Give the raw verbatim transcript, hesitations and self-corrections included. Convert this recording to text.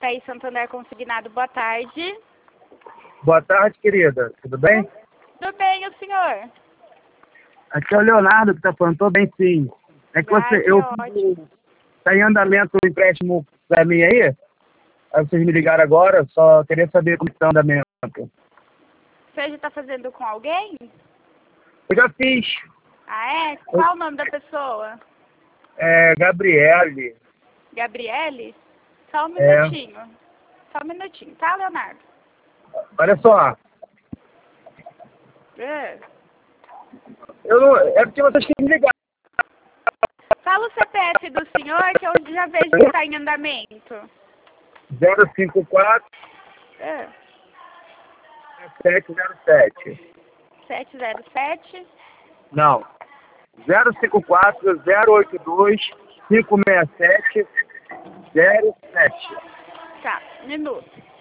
Thaís Santander Consignado, boa tarde. Boa tarde, querida. Tudo bem? Tudo bem, o senhor? Aqui é o Leonardo que está falando. Tô bem, sim. É que Ah, você... que eu ótimo. Está em andamento o empréstimo para mim aí? Aí vocês me ligaram agora, só queria saber como está o andamento. Você já está fazendo com alguém? Eu já fiz. Ah, é? Qual o nome da pessoa? É, Gabriele. Gabriele? Só um É. minutinho. Só um minutinho, tá, Leonardo? Olha só. É. Eu não, é porque vocês têm que me ligar. Fala o C P F do senhor que eu já vejo que está em andamento. zero cinco quatro, É. sete zero sete. sete zero sete. Não. zero cinco quatro, zero oito dois, cinco seis sete, zero sete. Tá, minuto.